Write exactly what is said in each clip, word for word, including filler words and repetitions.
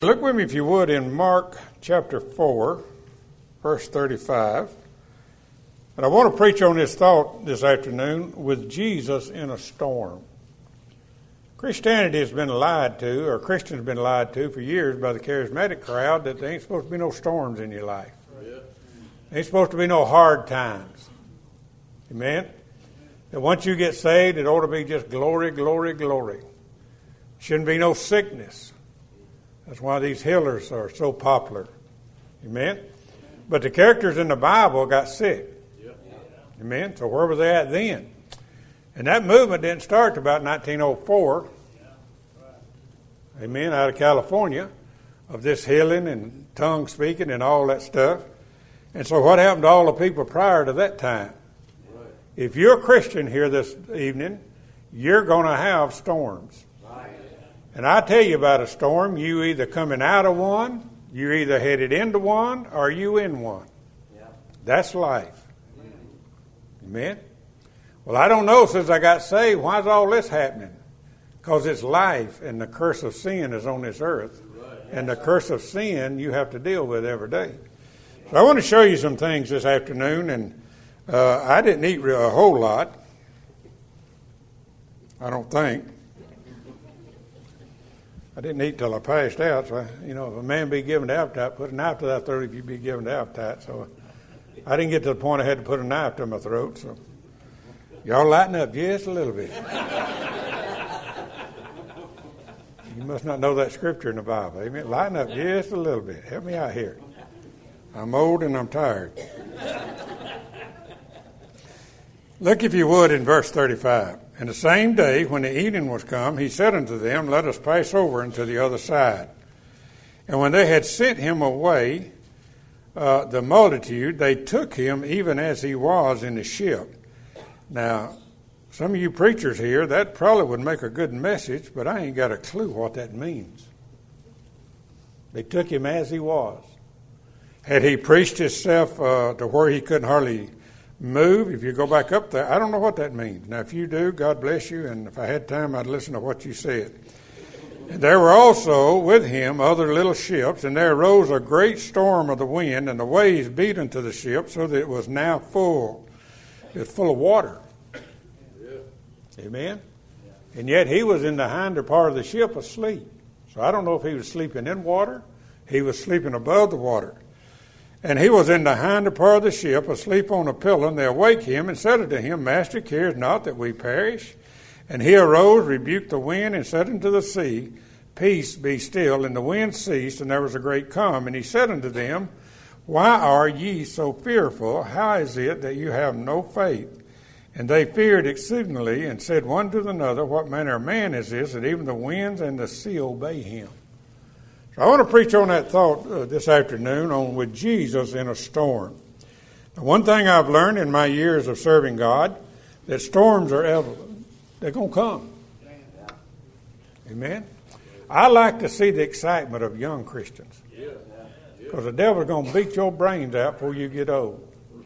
Look with me, if you would, in Mark chapter four, verse thirty-five. And I want to preach on this thought this afternoon, with Jesus in a storm. Christianity has been lied to, or Christians have been lied to for years by the charismatic crowd, that there ain't supposed to be no storms in your life. Yeah. There ain't supposed to be no hard times. Amen? That once you get saved, it ought to be just glory, glory, glory. Shouldn't be no sickness. That's why these healers are so popular. Amen? But the characters in the Bible got sick. Amen? So where were they at then? And that movement didn't start till about nineteen oh four. Amen? Out of California, of this healing and tongue speaking and all that stuff. And so what happened to all the people prior to that time? If you're a Christian here this evening, you're going to have storms. And I tell you about a storm, you either coming out of one, you're either headed into one, or you in one. Yeah. That's life. Amen? Well, I don't know, since I got saved, why is all this happening? Because it's life, and the curse of sin is on this earth. Right. And the curse of sin you have to deal with every day. So I want to show you some things this afternoon, and uh, I didn't eat a whole lot. I don't think. I didn't eat till I passed out, so, I, you know, if a man be given to appetite, put a knife to that throat if you be given to appetite. So I didn't get to the point I had to put a knife to my throat, so y'all lighten up just a little bit. You must not know that scripture in the Bible. Amen. Lighten up just a little bit. Help me out here. I'm old and I'm tired. Look, if you would, in verse thirty-five. And the same day, when the evening was come, he said unto them, Let us pass over into the other side. And when they had sent him away, uh, the multitude, they took him even as he was in the ship. Now, some of you preachers here, that probably would make a good message, but I ain't got a clue what that means. They took him as he was. Had he preached himself uh, to where he couldn't hardly move, if you go back up there, I don't know what that means. Now, if you do, God bless you, and if I had time, I'd listen to what you said. And there were also with him other little ships, and there arose a great storm of the wind, and the waves beat into the ship, so that it was now full. It was full of water. Yeah. Amen? Yeah. And yet he was in the hinder part of the ship asleep. So I don't know if he was sleeping in water. He was sleeping above the water. And he was in the hinder part of the ship, asleep on a pillow, and they awake him and said unto him, Master, carest not that we perish? And he arose, rebuked the wind, and said unto the sea, Peace, be still. And the wind ceased, and there was a great calm. And he said unto them, Why are ye so fearful? How is it that you have no faith? And they feared exceedingly, and said one to another, What manner of man is this, that even the winds and the sea obey him? So I want to preach on that thought uh, this afternoon, on with Jesus in a storm. Now, one thing I've learned in my years of serving God, that storms are ever, they're going to come. Amen? I like to see the excitement of young Christians. Because the devil's going to beat your brains out before you get old.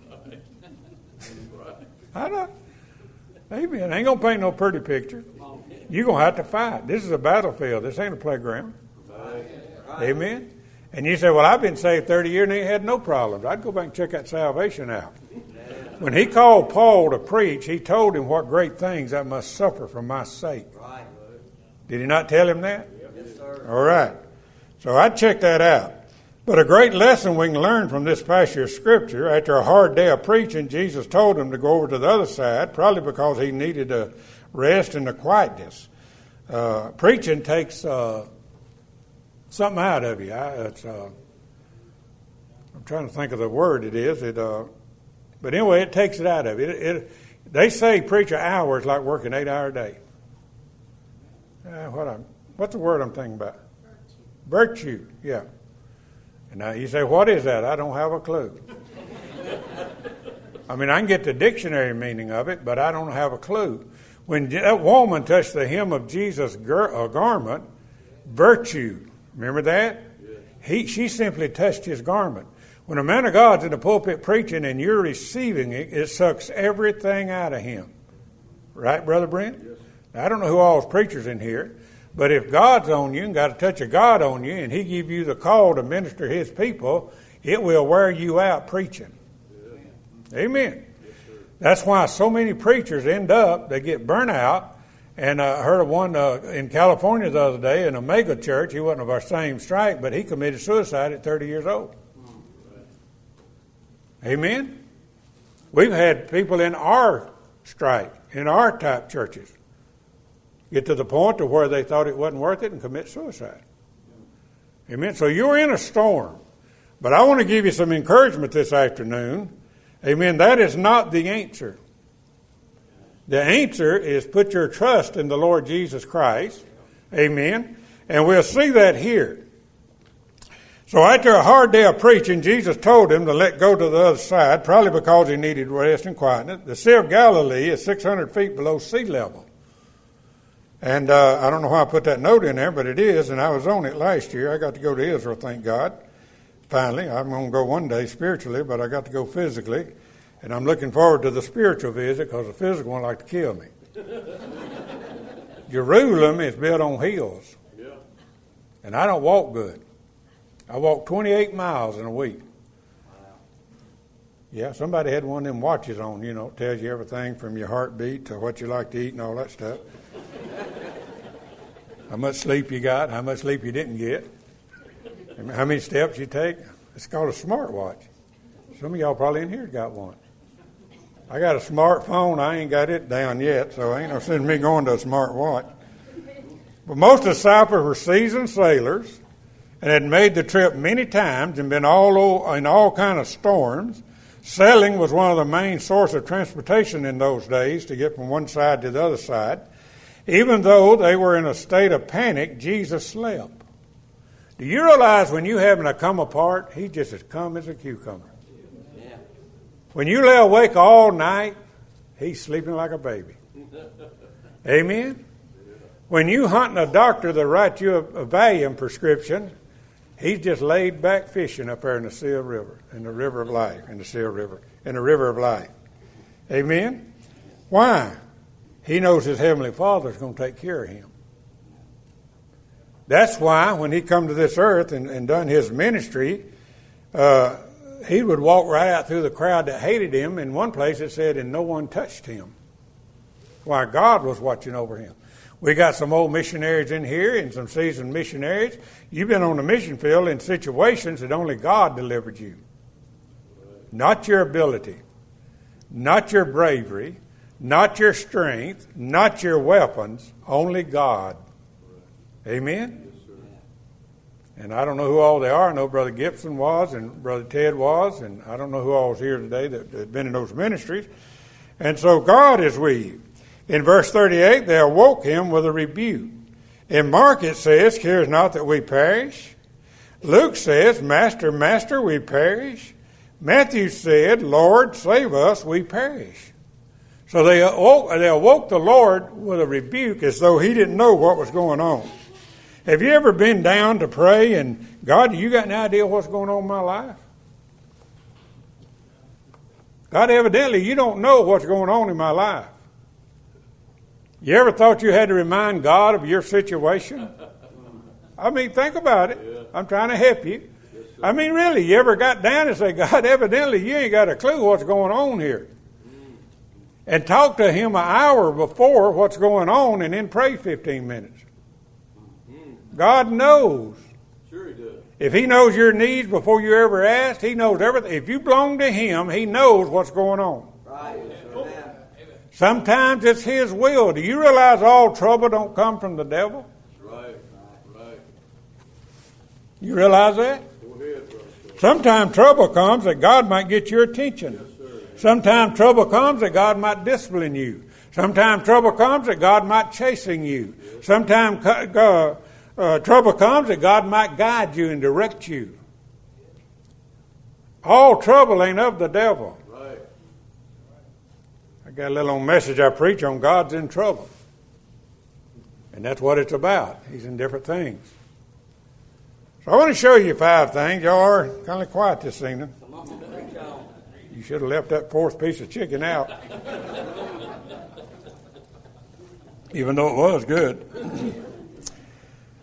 I don't. Amen. Ain't going to paint no pretty picture. You're going to have to fight. This is a battlefield. This ain't a playground. Amen. And you say, well, I've been saved thirty years and ain't had no problems. I'd go back and check that salvation out. When he called Paul to preach, he told him what great things I must suffer for my sake. Did he not tell him that? Yes, sir. All right. So I'd check that out. But a great lesson we can learn from this passage of Scripture, after a hard day of preaching, Jesus told him to go over to the other side, probably because he needed a rest and a quietness. Uh, preaching takes Uh, something out of you. I, it's, uh, I'm trying to think of the word it is. It, uh, but anyway, it takes it out of you. It, it, they say preach an hour is like working eight hour a day. Uh, what I'm, what's the word I'm thinking about? Virtue. Virtue, yeah. And now you say, what is that? I don't have a clue. I mean, I can get the dictionary meaning of it, but I don't have a clue. When that woman touched the hem of Jesus' gar- uh, garment, virtue. Remember that? Yeah. He, she simply touched his garment. When a man of God's in the pulpit preaching and you're receiving it, it sucks everything out of him. Right, Brother Brent? Yes. Now, I don't know who all is preachers in here, But if God's on you and got a touch of God on you and he give you the call to minister his people, it will wear you out preaching. Yeah. Amen. Yes, that's why so many preachers end up, they get burnt out. And I heard of one uh, in California the other day in a mega church. He wasn't of our same strike, but he committed suicide at thirty years old. Amen. We've had people in our strike, in our type churches, get to the point to where they thought it wasn't worth it and commit suicide. Amen. So you're in a storm. But I want to give you some encouragement this afternoon. Amen. That is not the answer. The answer is put your trust in the Lord Jesus Christ. Amen. And we'll see that here. So after a hard day of preaching, Jesus told him to let go to the other side, probably because he needed rest and quietness. The Sea of Galilee is six hundred feet below sea level. And uh, I don't know why I put that note in there, but it is, and I was on it last year. I got to go to Israel, thank God. Finally, I'm going to go one day spiritually, but I got to go physically. And I'm looking forward to the spiritual visit because the physical one like to kill me. Jerusalem is built on hills. Yeah. And I don't walk good. I walk twenty-eight miles in a week. Wow. Yeah, somebody had one of them watches on, you know, tells you everything from your heartbeat to what you like to eat and all that stuff. How much sleep you got, how much sleep you didn't get, how many steps you take. It's called a smartwatch. Some of y'all probably in here got one. I got a smartphone. I ain't got it down yet, so ain't no sense in me going to a smart watch. But most of the disciples were seasoned sailors and had made the trip many times and been all over, in all kind of storms. Sailing was one of the main source of transportation in those days to get from one side to the other side. Even though they were in a state of panic, Jesus slept. Do you realize when you having to come apart, he just as calm as a cucumber? When you lay awake all night, he's sleeping like a baby. Amen? When you hunting a doctor that writes you a, a Valium prescription, he's just laid back fishing up there in the Sea River, in the river of life, in the Sea River, in the river of life. Amen? Why? He knows his Heavenly Father is going to take care of him. That's why when he come to this earth and, and done his ministry, uh, he would walk right out through the crowd that hated him. In one place it said, and no one touched him. Why? God was watching over him. We got some old missionaries in here and some seasoned missionaries. You've been on the mission field in situations that only God delivered you. Not your ability, not your bravery, not your strength, not your weapons, only God. Amen? And I don't know who all they are. I know Brother Gibson was and Brother Ted was, and I don't know who all is here today that had been in those ministries. And so God is with you. In verse thirty-eight, they awoke him with a rebuke. In Mark it says, cares not that we perish. Luke says, Master, Master, we perish. Matthew said, Lord, save us, we perish. So they awoke, they awoke the Lord with a rebuke as though he didn't know what was going on. Have you ever been down to pray and, God, you got any idea what's going on in my life? God, evidently you don't know what's going on in my life. You ever thought you had to remind God of your situation? I mean, think about it. Yeah. I'm trying to help you. Yes, I mean, really, you ever got down and say, God, evidently you ain't got a clue what's going on here. Mm. And talk to him an hour before what's going on and then pray fifteen minutes. God knows. Sure he does. If he knows your needs before you ever asked, he knows everything. If you belong to him, he knows what's going on. Right. Amen. Sometimes it's his will. Do you realize all trouble don't come from the devil? Right. Right. You realize that? Go ahead, brother. Sometimes trouble comes that God might get your attention. Yes, sometimes trouble comes that God might discipline you. Sometimes trouble comes that God might chasten you. Yes. Sometimes uh, Uh, trouble comes that God might guide you and direct you. All trouble ain't of the devil. Right. I got a little message I preach on God's in trouble. And that's what it's about. He's in different things. So I want to show you five things. Y'all are kind of quiet this evening. You should have left that fourth piece of chicken out. Even though it was good.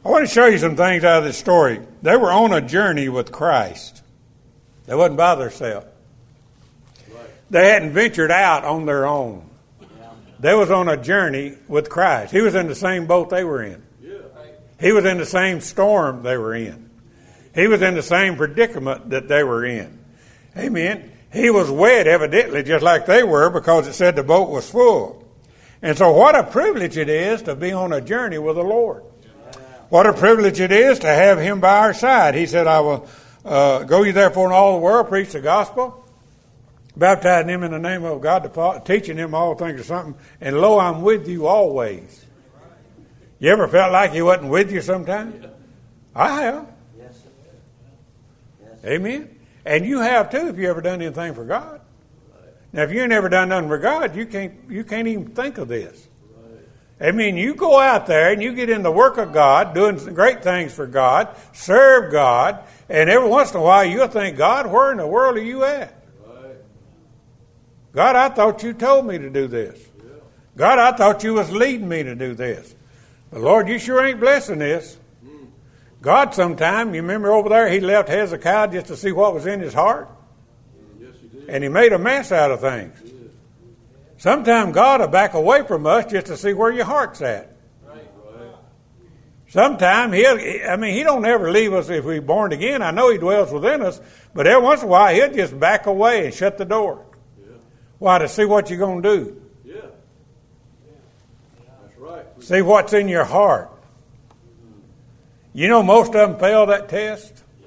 I want to show you some things out of this story. They were on a journey with Christ. They wasn't by themselves. Right. They hadn't ventured out on their own. Yeah. They was on a journey with Christ. He was in the same boat they were in. Yeah. He was in the same storm they were in. He was in the same predicament that they were in. Amen. He was wet, evidently, just like they were, because it said the boat was full. And so what a privilege it is to be on a journey with the Lord. What a privilege it is to have Him by our side. He said, I will uh, go ye therefore in all the world, preach the gospel, baptizing them in the name of God the Father, teaching them all things or something, and lo, I'm with you always. You ever felt like He wasn't with you sometime? I have. Yes. Yes. Amen. And you have too if you ever done anything for God. Now, if you ain't never done nothing for God, you can't you can't even think of this. I mean, you go out there and you get in the work of God, doing some great things for God, serve God, and every once in a while you'll think, God, where in the world are you at? Right. God, I thought you told me to do this. Yeah. God, I thought you was leading me to do this. But Lord, you sure ain't blessing this. Mm. God, sometime, you remember over there, He left Hezekiah just to see what was in his heart? Yes, He did. And He made a mess out of things. Yeah. Sometimes God will back away from us just to see where your heart's at. Right. Sometimes He'll, I mean, He don't ever leave us if we're born again. I know He dwells within us, but every once in a while He'll just back away and shut the door. Yeah. Why? To see what you're going to do. Yeah. That's right. See what's in your heart. You know, most of them fail that test. Yeah.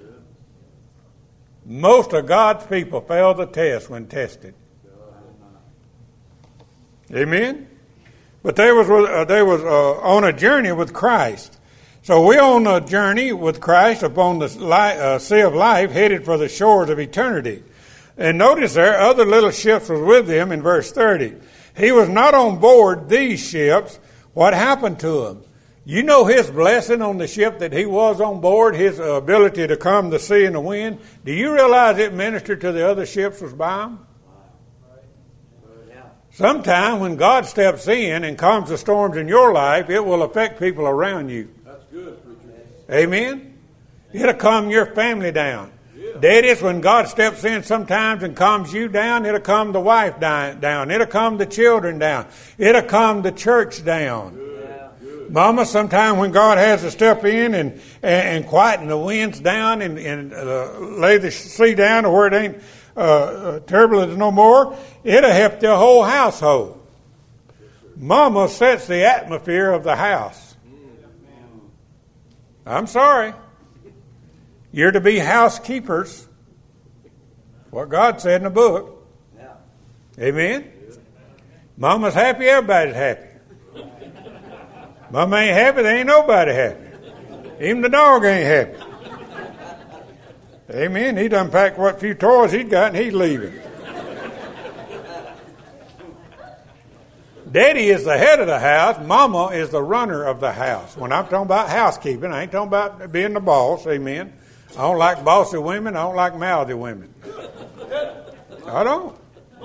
Most of God's people fail the test when tested. Amen. But they was uh, they was uh, on a journey with Christ. So we're on a journey with Christ upon the li- uh, sea of life, headed for the shores of eternity. And notice there, other little ships was with them in verse thirty. He was not on board these ships. What happened to him? You know his blessing on the ship that he was on board, his uh, ability to calm the sea and the wind. Do you realize it ministered to the other ships was by him? Sometime when God steps in and calms the storms in your life, it will affect people around you. That's good, preacher. Amen? It'll calm your family down. Yeah. Daddies, when God steps in sometimes and calms you down, it'll calm the wife down. It'll calm the children down. It'll calm the church down. Good. Good. Mama, sometime when God has to step in and, and, and quieten the winds down and, and uh, lay the sea down to where it ain't Uh, uh, turbulence no more, it'll help the whole household. Mama sets the atmosphere of the house. I'm sorry. You're to be housekeepers. What God said in the book. Amen. Mama's happy, everybody's happy. Mama ain't happy, there ain't nobody happy. Even the dog ain't happy. Amen. He'd unpack what few toys he'd got and he'd leave it. Daddy is the head of the house. Mama is the runner of the house. When I'm talking about housekeeping, I ain't talking about being the boss. Amen. I don't like bossy women. I don't like mouthy women. I don't.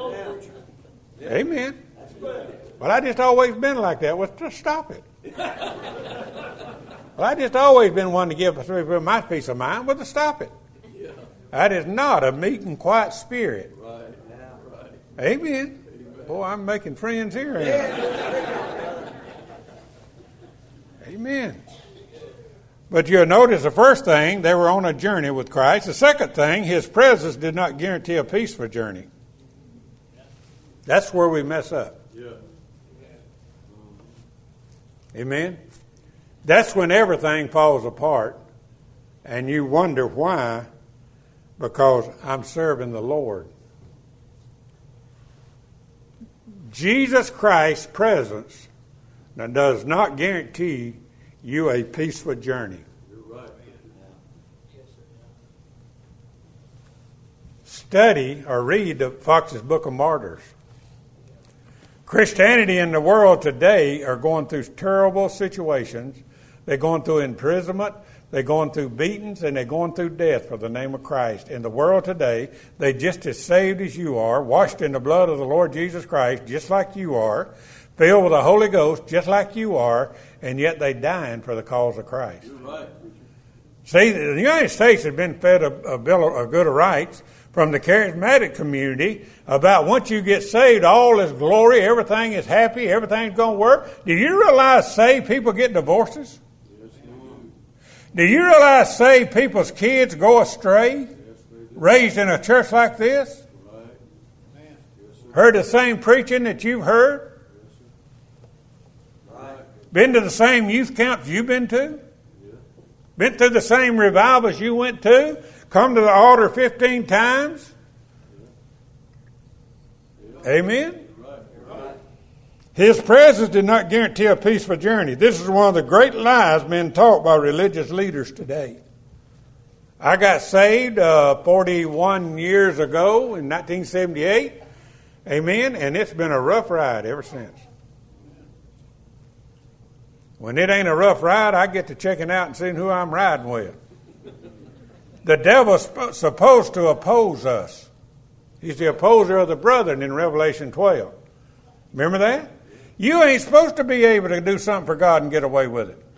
Amen. Well, I just always been like that. Well, just stop it. Well, I just always been one to give my peace of mind. Well, just stop it. That is not a meek and quiet spirit. Right. Right. Amen. Amen. Boy, I'm making friends here. Yeah. Amen. But you'll notice the first thing, they were on a journey with Christ. The second thing, His presence did not guarantee a peaceful journey. That's where we mess up. Yeah. Amen. That's when everything falls apart and you wonder why. Because I'm serving the Lord. Jesus Christ's presence does not guarantee you a peaceful journey. You're right. Study or read the Fox's Book of Martyrs. Christianity in the world today are going through terrible situations. They're going through imprisonment. They're going through beatings and they're going through death for the name of Christ. In the world today, they're just as saved as you are, washed in the blood of the Lord Jesus Christ, just like you are, filled with the Holy Ghost, just like you are, and yet they dying for the cause of Christ. Right. See, the United States has been fed a, a bill of a good of rights from the charismatic community about once you get saved, all is glory, everything is happy, everything's going to work. Do you realize saved people get divorces? Yes, do you realize saved people's kids go astray, yes, raised in a church like this? right. Yes, Heard the same preaching that you've heard? right. Been to the same youth camps you've been to? Yeah. Been through the same revivals you went to? Come to the altar fifteen times? Yeah. Amen? Right. Right. His presence did not guarantee a peaceful journey. This is one of the great lies being taught by religious leaders today. I got saved uh, forty-one years ago in nineteen seventy-eight. Amen? And it's been a rough ride ever since. When it ain't a rough ride, I get to checking out and seeing who I'm riding with. The devil's supposed to oppose us. He's the opposer of the brethren in Revelation twelve. Remember that? You ain't supposed to be able to do something for God and get away with it.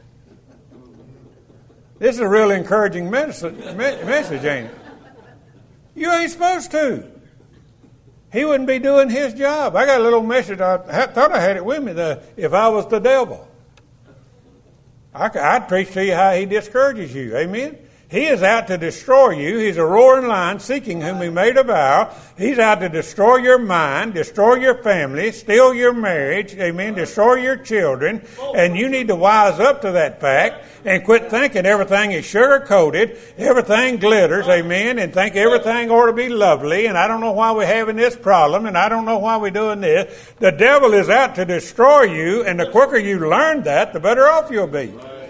This is a really encouraging message, message, ain't it? You ain't supposed to. He wouldn't be doing his job. I got a little message. I thought I had it with me. The, if I was the devil, I, I'd preach to you how he discourages you. Amen? He is out to destroy you. He's a roaring lion seeking whom he may devour. He's out to destroy your mind, destroy your family, steal your marriage, amen, destroy your children. And you need to wise up to that fact and quit thinking everything is sugar-coated, everything glitters, amen, and think everything ought to be lovely. And I don't know why we're having this problem, and I don't know why we're doing this. The devil is out to destroy you, and the quicker you learn that, the better off you'll be.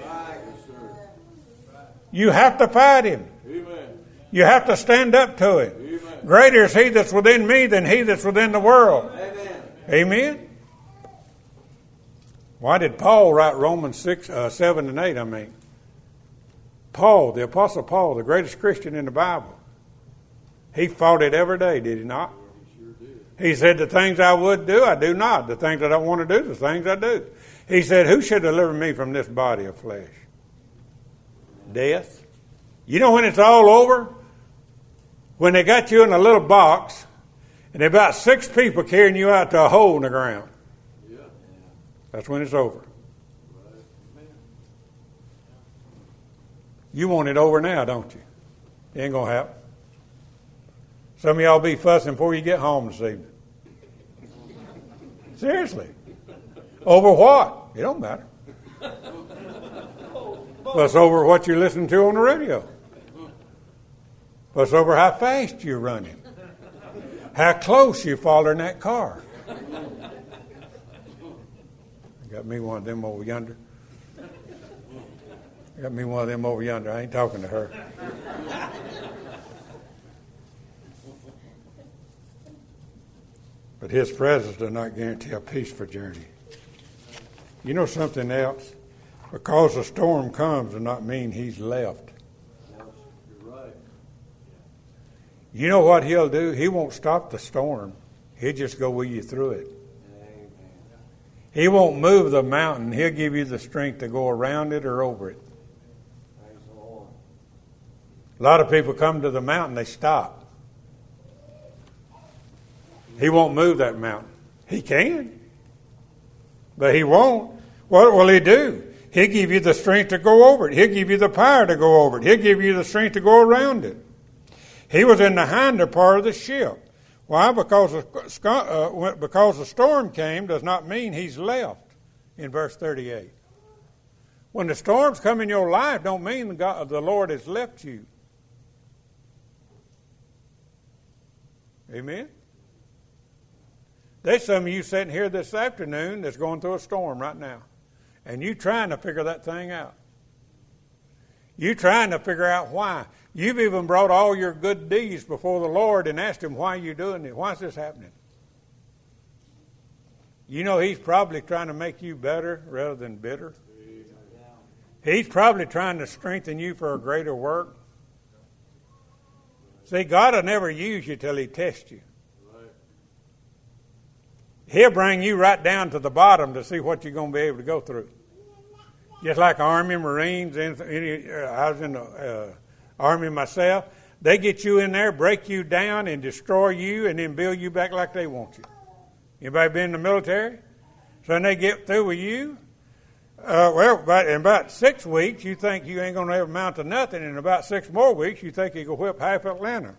You have to fight him. Amen. You have to stand up to him. Amen. Greater is he that's within me than he that's within the world. Amen. Amen? Why did Paul write Romans six, uh, seven and eight, I mean? Paul, the Apostle Paul, the greatest Christian in the Bible. He fought it every day, did he not? He sure did. He said, the things I would do, I do not. The things I don't want to do, the things I do. He said, who should deliver me from this body of flesh? Death. You know when it's all over? When they got you in a little box and there are about six people carrying you out to a hole in the ground. Yeah. That's when it's over. Right. You want it over now, don't you? It ain't going to happen. Some of y'all be fussing before you get home this evening. Seriously. Over what? It don't matter. Fuss over what you're listening to on the radio. Fuss over how fast you're running. How close you following that car. Got me one of them over yonder. Got me one of them over yonder. I ain't talking to her. But his presence does not guarantee a peaceful journey. You know something else? Because a storm comes does not mean he's left. You're right. You know what he'll do? He won't stop the storm. He'll just go with you through it. Amen. He won't move the mountain. He'll give you the strength to go around it or over it. Praise the Lord. A lot of people come to the mountain, they stop. He won't move that mountain. He can, but he won't. What will he do? He'll give you the strength to go over it. He'll give you the power to go over it. He'll give you the strength to go around it. He was in the hinder part of the ship. Why? Because the, uh, because the storm came does not mean he's left in verse thirty-eight. When the storms come in your life, don't mean the, God, the Lord has left you. Amen? There's some of you sitting here this afternoon that's going through a storm right now. And you trying to figure that thing out. You trying to figure out why. You've even brought all your good deeds before the Lord and asked him, why are you doing it? Why is this happening? You know he's probably trying to make you better rather than bitter. He's probably trying to strengthen you for a greater work. See, God will never use you till he tests you. He'll bring you right down to the bottom to see what you're going to be able to go through. Just like Army, Marines, any, uh, I was in the uh, Army myself. They get you in there, break you down, and destroy you, and then build you back like they want you. Anybody been in the military? So when they get through with you, uh, well, about, in about six weeks, you think you ain't going to ever amount to nothing. In about six more weeks, you think you can whip half Atlanta.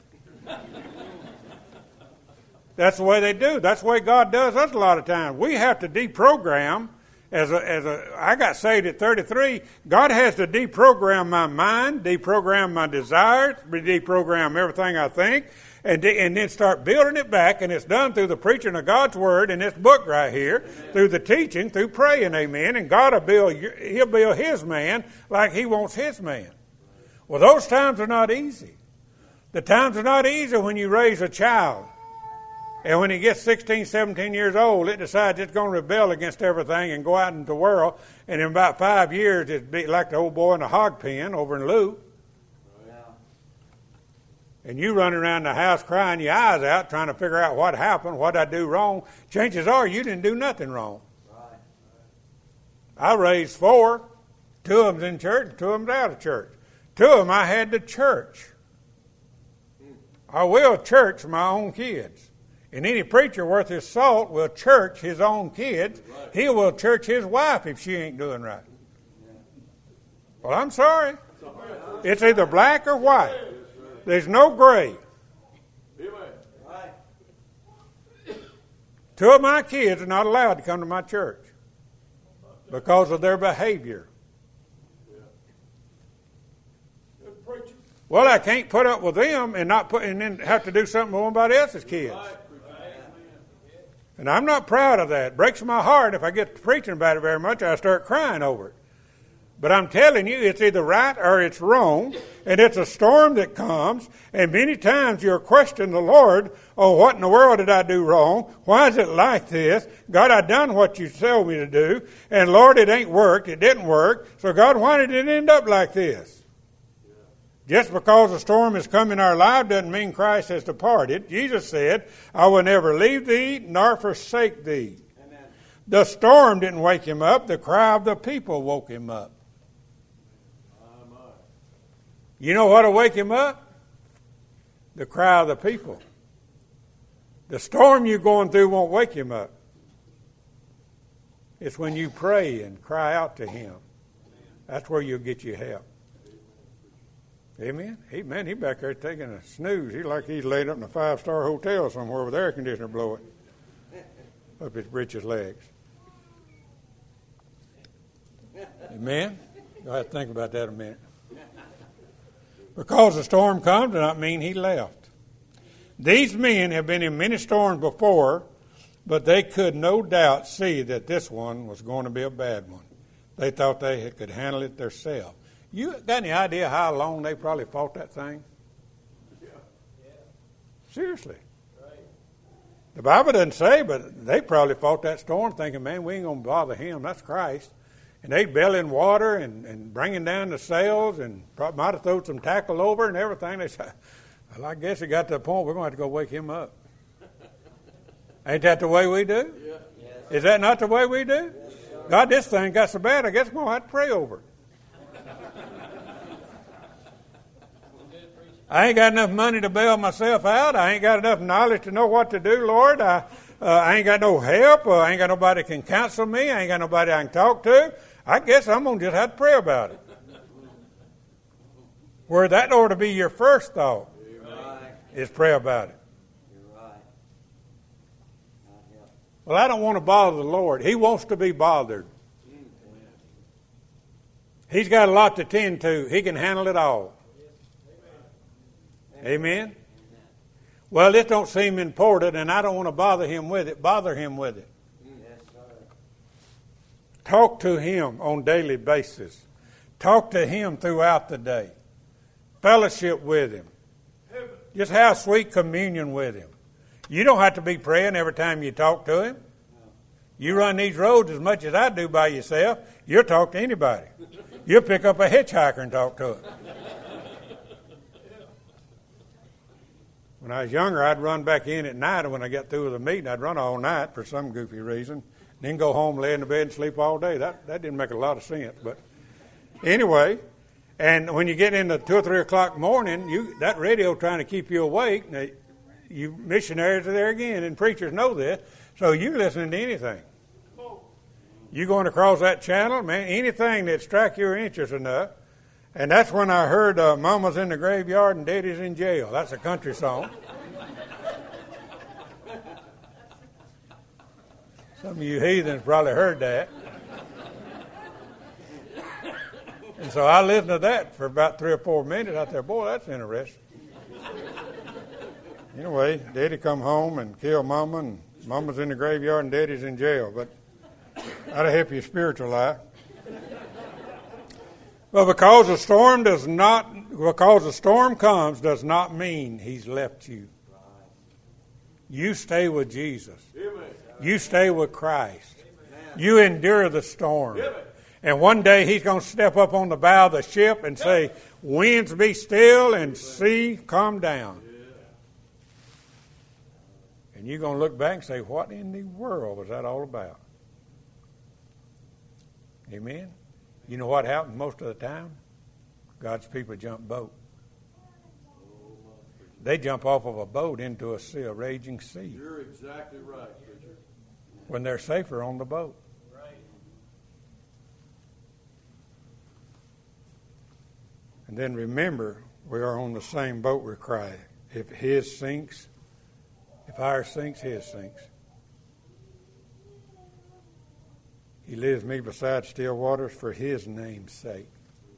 That's the way they do. That's the way God does us a lot of times. We have to deprogram. As a, as a, I got saved at thirty-three. God has to deprogram my mind, deprogram my desires, deprogram everything I think, and de- and then start building it back. And it's done through the preaching of God's word in this book right here, amen. Through the teaching, through praying, amen. And God will build, He'll build His man like He wants His man. Well, those times are not easy. The times are not easy when you raise a child. And when he gets sixteen, seventeen years old, it decides it's going to rebel against everything and go out into the world. And in about five years, it'd be like the old boy in the hog pen over in Luke. Yeah. And you running around the house crying your eyes out, trying to figure out what happened, what I do wrong. Chances are you didn't do nothing wrong. Right. I raised four. Two of them's in church and two of them's out of church. Two of them I had to church. I will church my own kids. And any preacher worth his salt will church his own kids. He will church his wife if she ain't doing right. Well, I'm sorry. It's either black or white. There's no gray. Two of my kids are not allowed to come to my church because of their behavior. Well, I can't put up with them and not put and then have to do something with somebody else's kids. And I'm not proud of that. It breaks my heart if I get to preaching about it very much, I start crying over it. But I'm telling you, it's either right or it's wrong, and it's a storm that comes, and many times you're questioning the Lord, oh, what in the world did I do wrong? Why is it like this? God, I done what you told me to do, and Lord, it ain't worked, it didn't work, so God, why did it end up like this? Just because a storm has come in our life doesn't mean Christ has departed. Jesus said, I will never leave thee nor forsake thee. Amen. The storm didn't wake him up. The cry of the people woke him up. Amen. You know what will wake him up? The cry of the people. The storm you're going through won't wake him up. It's when you pray and cry out to him. That's where you'll get your help. Amen. He, man, he back there taking a snooze. He like he's laid up in a five-star hotel somewhere with air conditioner blowing up his breeches legs. Amen. Go ahead and think about that a minute. Because the storm comes does not mean he left. These men have been in many storms before, but they could no doubt see that this one was going to be a bad one. They thought they could handle it themselves. You got any idea how long they probably fought that thing? Yeah. Seriously. Right. The Bible doesn't say, but they probably fought that storm thinking, man, we ain't going to bother him. That's Christ. And they'd bellying water and, and bringing down the sails and probably might have thrown some tackle over and everything. They said, well, I guess it got to the point we're going to have to go wake him up. Ain't that the way we do? Yeah. Yes. Is that not the way we do? Yes, God, this thing got so bad, I guess we're going to have to pray over it. I ain't got enough money to bail myself out. I ain't got enough knowledge to know what to do, Lord. I, uh, I ain't got no help. Uh, I ain't got nobody that can counsel me. I ain't got nobody I can talk to. I guess I'm going to just have to pray about it. Where that ought to be your first thought is pray about it. Well, I don't want to bother the Lord. He wants to be bothered. He's got a lot to tend to. He can handle it all. Amen? Well, this don't seem important, and I don't want to bother him with it. Bother him with it. Yes, sir. Talk to him on a daily basis. Talk to him throughout the day. Fellowship with him. Just have sweet communion with him. You don't have to be praying every time you talk to him. You run these roads as much as I do by yourself, you'll talk to anybody. You'll pick up a hitchhiker and talk to him. When I was younger, I'd run back in at night, and when I got through with the meeting, I'd run all night for some goofy reason, then go home, lay in the bed, and sleep all day. That that didn't make a lot of sense, but anyway. And when you get into two or three o'clock morning, you that radio trying to keep you awake. Now, you missionaries are there again, and preachers know this, so you're listening to anything. You going across that channel, man, anything that strike your interest enough. And that's when I heard uh, Mama's in the Graveyard and Daddy's in Jail. That's a country song. Some of you heathens probably heard that. And so I listened to that for about three or four minutes out there. Boy, that's interesting. Anyway, Daddy come home and killed Mama, and Mama's in the graveyard and Daddy's in jail. But that'll help your spiritual life. But because the storm does not, because the storm comes, does not mean He's left you. You stay with Jesus. You stay with Christ. You endure the storm. And one day He's going to step up on the bow of the ship and say, winds be still and sea calm down. And you're going to look back and say, what in the world was that all about? Amen? You know what happens most of the time? God's people jump boat. They jump off of a boat into a sea, a raging sea. You're exactly right, Richard. When they're safer on the boat. Right. And then remember, we are on the same boat with Christ. If His sinks, if ours sinks, His sinks. He leads me beside still waters for His name's sake.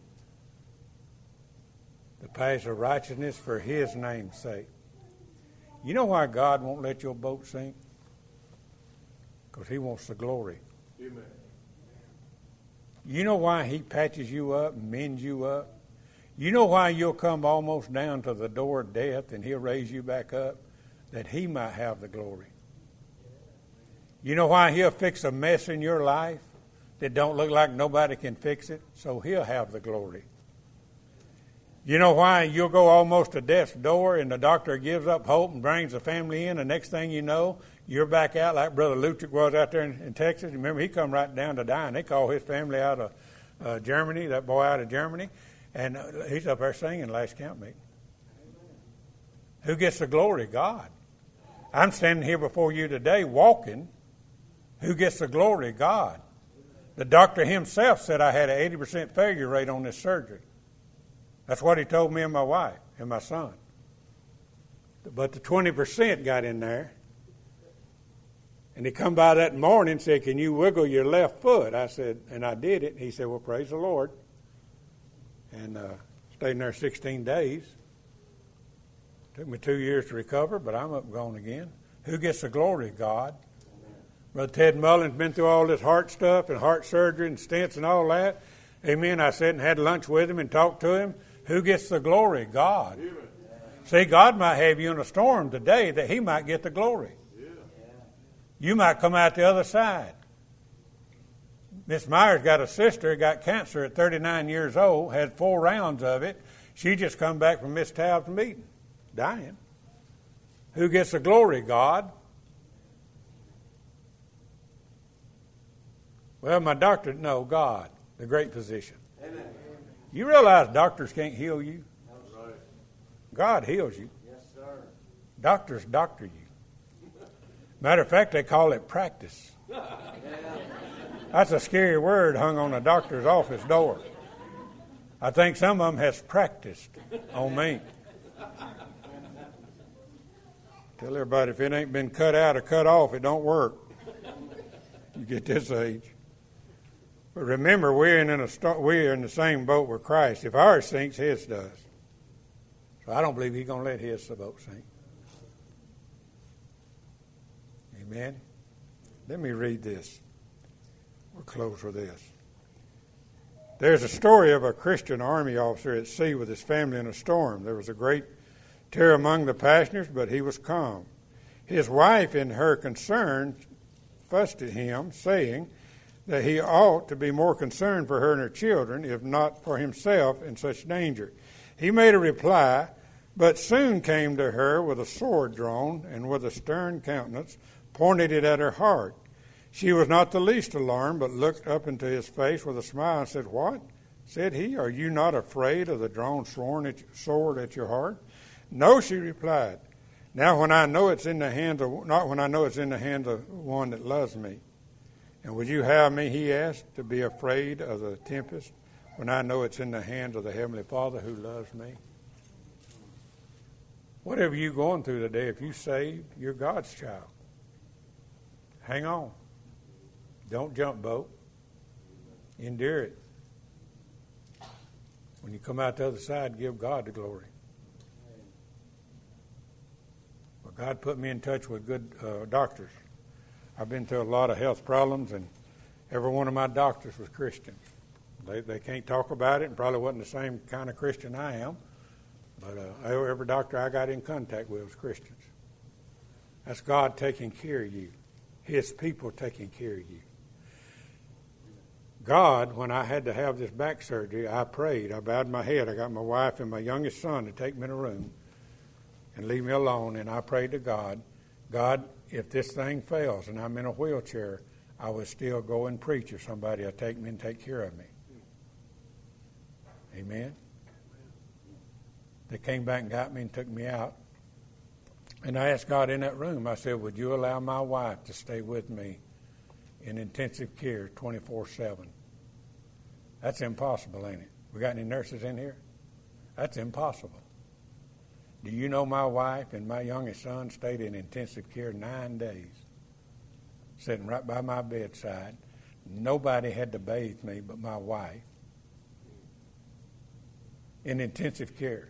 The paths of righteousness for His name's sake. You know why God won't let your boat sink? Because He wants the glory. Amen. You know why He patches you up and mends you up? You know why you'll come almost down to the door of death and He'll raise you back up? That He might have the glory. You know why He'll fix a mess in your life that don't look like nobody can fix it? So He'll have the glory. You know why you'll go almost to death's door and the doctor gives up hope and brings the family in, and next thing you know, you're back out like Brother Lutrick was out there in, in Texas. Remember, he come right down to dying. They called his family out of uh, Germany, that boy out of Germany, and uh, he's up there singing last camp meeting. Who gets the glory? God. I'm standing here before you today walking. Who gets the glory? God. The doctor himself said I had an eighty percent failure rate on this surgery. That's what he told me and my wife and my son. But the twenty percent got in there. And he come by that morning and said, can you wiggle your left foot? I said, and I did it. He said, well, praise the Lord. And uh, stayed in there sixteen days. Took me two years to recover, but I'm up and gone again. Who gets the glory? God. Brother Ted Mullen's been through all this heart stuff and heart surgery and stents and all that. Amen. I sat and had lunch with him and talked to him. Who gets the glory? God. Amen. See, God might have you in a storm today that He might get the glory. Yeah. You might come out the other side. Miss Myers got a sister, got cancer at thirty-nine years old, had four rounds of it. She just come back from Miss Taub's meeting, dying. Who gets the glory? God. Well, my doctor, no, God, the great physician. Amen. You realize doctors can't heal you? That's right. God heals you. Yes, sir. Doctors doctor you. Matter of fact, they call it practice. Yeah. That's a scary word hung on a doctor's office door. I think some of them has practiced on me. Tell everybody, if it ain't been cut out or cut off, it don't work. You get this age. But remember, we're in, a st- we're in the same boat with Christ. If ours sinks, His does. So I don't believe He's going to let His boat sink. Amen. Let me read this. We'll close with this. There's a story of a Christian army officer at sea with his family in a storm. There was a great terror among the passengers, but he was calm. His wife, in her concern, fussed at him, saying that he ought to be more concerned for her and her children, if not for himself in such danger. He made a reply, but soon came to her with a sword drawn, and with a stern countenance pointed it at her heart. She was not the least alarmed, but looked up into his face with a smile and said, What? Said he, Are you not afraid of the drawn sword at your heart? No, she replied. Now when I know it's in the hand of, not when I know it's in the hand of one that loves me. And would you have me, he asked, to be afraid of the tempest when I know it's in the hands of the Heavenly Father who loves me? Whatever you're going through today, if you're saved, you're God's child. Hang on. Don't jump boat. Endure it. When you come out the other side, give God the glory. Well, God put me in touch with good uh, doctors. I've been through a lot of health problems, and every one of my doctors was Christians. They they can't talk about it, and probably wasn't the same kind of Christian I am. But uh, every doctor I got in contact with was Christians. That's God taking care of you. His people taking care of you. God, when I had to have this back surgery, I prayed. I bowed my head. I got my wife and my youngest son to take me in a room and leave me alone. And I prayed to God, God, if this thing fails and I'm in a wheelchair, I would still go and preach if somebody will take me and take care of me. Amen. They came back and got me and took me out. And I asked God in that room, I said, would you allow my wife to stay with me in intensive care twenty-four seven? That's impossible, ain't it? We got any nurses in here? That's impossible. Do you know my wife and my youngest son stayed in intensive care nine days, sitting right by my bedside. Nobody had to bathe me but my wife in intensive care.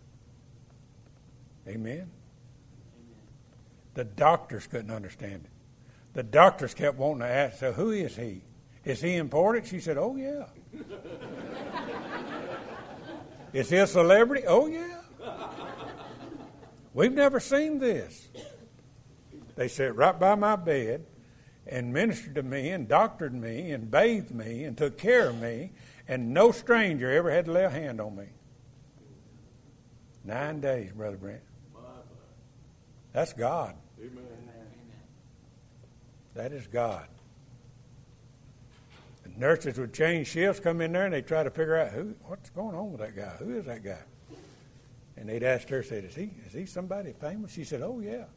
Amen? The doctors couldn't understand it. The doctors kept wanting to ask, so who is he? Is he important? She said, oh, yeah. Is he a celebrity? Oh, yeah. We've never seen this. They sat right by my bed and ministered to me and doctored me and bathed me and took care of me, and no stranger ever had to lay a hand on me. Nine days, Brother Brent. That's God. Amen. That is God. The nurses would change shifts, come in there, and they'd try to figure out who, what's going on with that guy. Who is that guy? And they'd ask her, said, is he, is he somebody famous? She said, oh, yeah.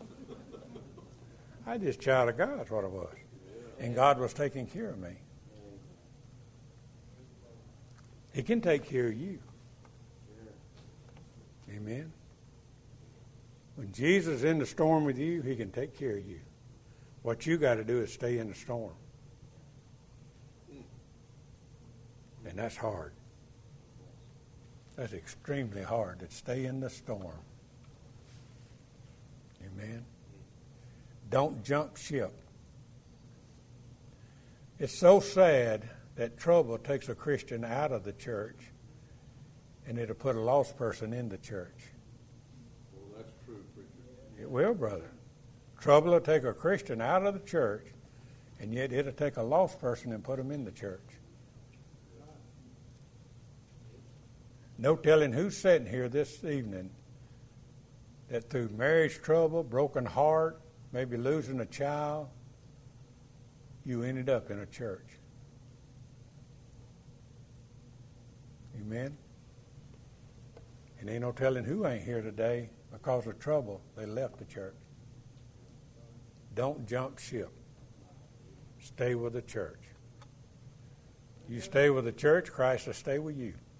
I just child of God, that's what I was. And God was taking care of me. He can take care of you. Amen. When Jesus is in the storm with you, he can take care of you. What you got to do is stay in the storm. And that's hard. That's extremely hard, to stay in the storm. Amen. Don't jump ship. It's so sad that trouble takes a Christian out of the church, and it'll put a lost person in the church. Well, that's true, preacher. It will, brother. Trouble will take a Christian out of the church, and yet it'll take a lost person and put them in the church. No telling who's sitting here this evening that through marriage trouble, broken heart, maybe losing a child, you ended up in a church. Amen? And ain't no telling who ain't here today because of trouble. They left the church. Don't jump ship. Stay with the church. You stay with the church, Christ will stay with you.